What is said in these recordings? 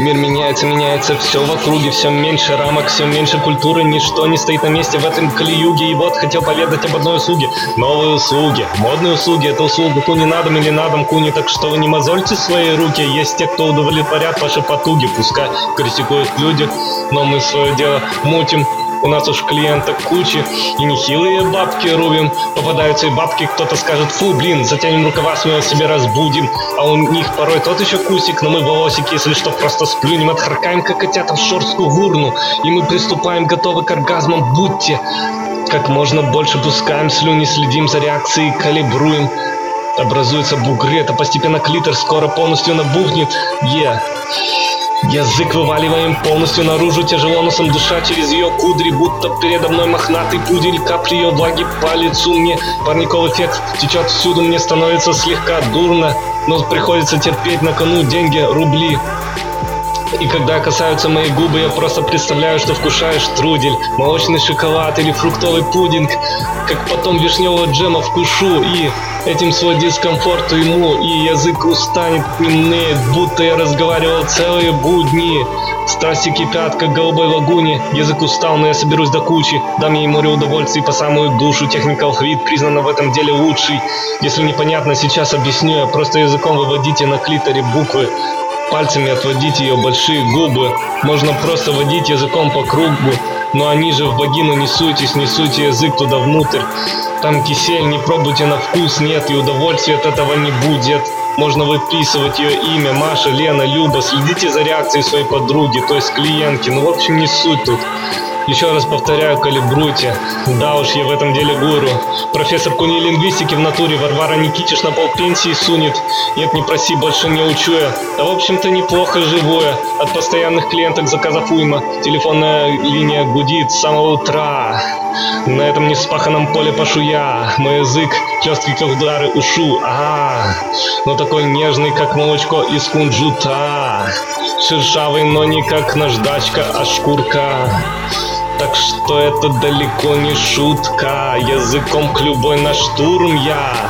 Мир меняется, меняется все в округе, все меньше рамок, все меньше культуры, ничто не стоит на месте в этом калиюге. И вот хотел поведать об одной услуге. Новые услуги, модные услуги, это услуга куни на дом или на дом куни. Так что вы не мозольте свои руки, есть те, кто удовлетворят ваши потуги. Пускай критикуют люди, но мы свое дело мутим. У нас уж клиенток кучи, и нехилые бабки рубим. Попадаются и бабки, кто-то скажет: фу, блин, затянем рукава, смело себе разбудим. А у них порой тот еще кусик, но мы волосики, если что, просто сплюнем. Отхаркаем, как котята, в шорстку в урну, и мы приступаем, готовы к оргазмам, будьте. Как можно больше пускаем слюни, следим за реакцией, калибруем. Образуются бугры, это постепенно клитор скоро полностью набухнет. Язык вываливаем полностью наружу, тяжело носом душа через ее кудри, будто передо мной мохнатый пудель, капли ее влаги по лицу мне, парниковый эффект течет всюду, мне становится слегка дурно, но приходится терпеть, на кону деньги, рубли. И когда касаются мои губы, я просто представляю, что вкушаешь штрудель, молочный шоколад или фруктовый пудинг, как потом вишневого джема вкушу, и этим свой дискомфорт уйму, и язык устанет, немнеет, будто я разговаривал целые будни. Страсти кипят, как в голубой лагуне, язык устал, но я соберусь до кучи, дам ей море удовольствий по самую душу. Техника алфавит признана в этом деле лучшей. Если непонятно, сейчас объясню, я просто языком выводите на клиторе буквы. Пальцами отводите ее большие губы. Можно просто водить языком по кругу, но они же в вагину не суйтесь, не суйте язык туда внутрь. Там кисель, не пробуйте на вкус, нет, и удовольствия от этого не будет. Можно выписывать ее имя: Маша, Лена, Люба. Следите за реакцией своей подруги, то есть клиентки. Ну, в общем, не суть тут. Еще раз повторяю, калибруйте. Да уж, я в этом деле гуру. Профессор куни-лингвистики в натуре Варвара Никитич на полпенсии сунет. Нет, не проси, больше не учу я. Да, в общем-то, неплохо живу я. От постоянных клиенток заказов уйма. Телефонная линия гудит с самого утра. На этом невспаханном поле пашу я. Мой язык хлесткий, как удары ушу. Но такой нежный, как молочко из кунжута. Шершавый, но не как наждачка, а шкурка. Так что это далеко не шутка. Языком к любой на штурм я.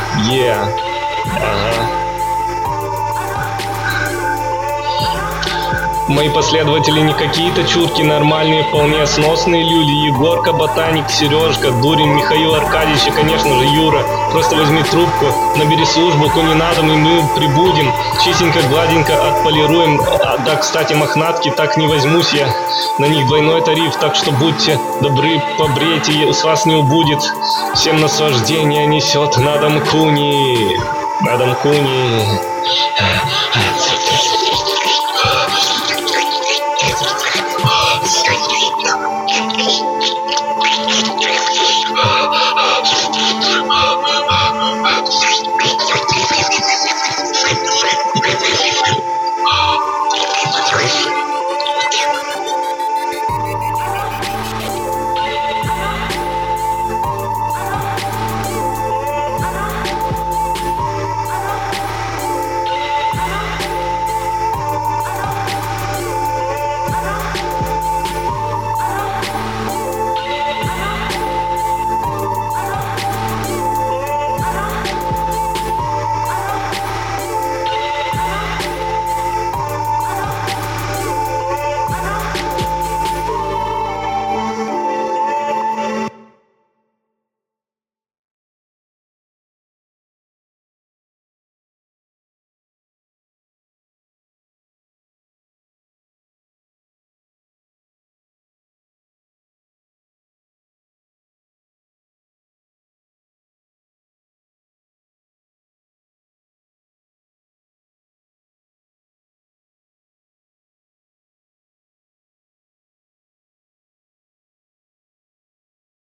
Мои последователи не какие-то чурки, нормальные, вполне сносные люди. Егорка, ботаник, Сережка, Дурин, Михаил Аркадьевич и, конечно же, Юра. Просто возьми трубку, набери службу, куни на дом, и мы прибудем. Чистенько, гладенько отполируем. Да, кстати, мохнатки, так не возьмусь я. На них двойной тариф, так что будьте добры, побрейте, с вас не убудет. Всем наслаждение несет на дом куни. На дом куни. Sorry.